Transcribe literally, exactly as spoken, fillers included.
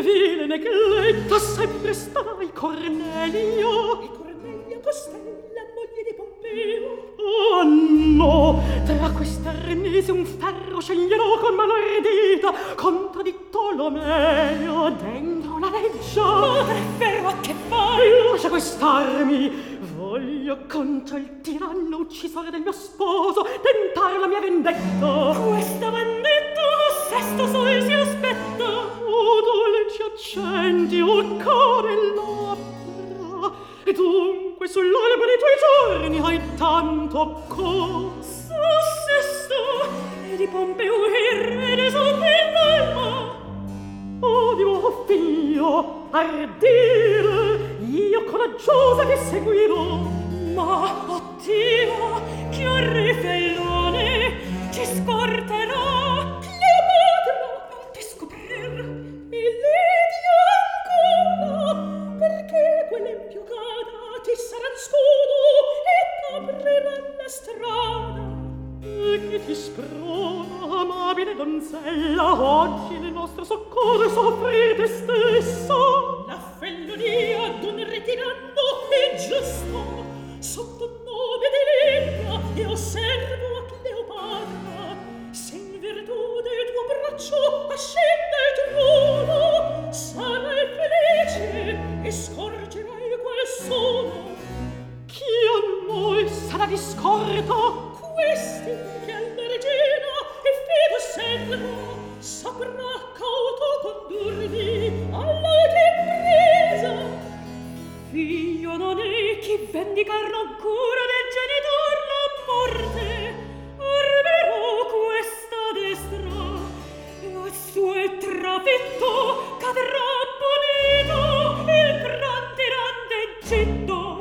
vile negletta sempre stai Cornelio. E Cornelia costella, moglie di Pompeo. Oh no, tra queste arnesi un ferro sceglierò con mano ardita contro di Tolomeo dentro la legge. Madre ferro, a che fai? Lascia quest'armi. Voglio contro il tiranno uccisore del mio sposo tentare la mia vendetta. Questa vendetta sesto sol si aspetta. O dolci accenti, o care labbra, e dunque sull'alba dei tuoi giorni hai tanto corso. Sesto, e di Pompeo il re ne salva. O di mio figlio, ardire, io coraggiosa ti seguirò. Ma, oh Dio, che orrifellone ci scorterà. Cleopatra, non ti scoprir. Milady ancora, perché quell'empio cada ti sarà scudo e t'aprirà la strada. E chi ti sprona, amabile donzella, oggi nel nostro soccorso soffrir te stessa? La fellonia d'un re tiranno è giusto. Sotto nome di Lidia io osservo a Cleopatra. Se in virtù del tuo braccio ascende il trono, sarai felice e scorgerai quel sono. Chi a noi sarà discorto? Questi che alla regina e fido servo saprà cauto condurvi all'alta impresa. Figlio non è chi vendicar l'ancora del genitor la morte, armerò questa destra e al suo trafitto cadrà punito il gran tirante Egitto.